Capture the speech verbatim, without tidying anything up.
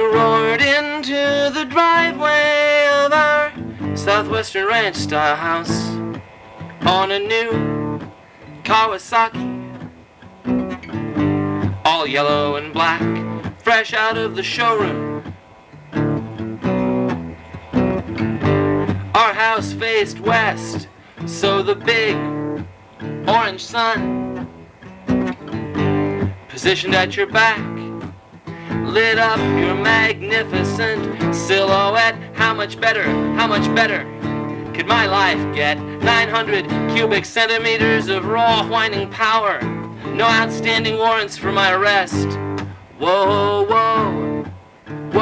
roared into the driveway of our southwestern ranch-style house on a new Kawasaki, all yellow and black, fresh out of the showroom. Our house faced west, so the big orange sun, positioned at your back, lit up your magnificent silhouette. How much better, how much better could my life get? nine hundred cubic centimeters of raw whining power, no outstanding warrants for my arrest. Whoa, whoa,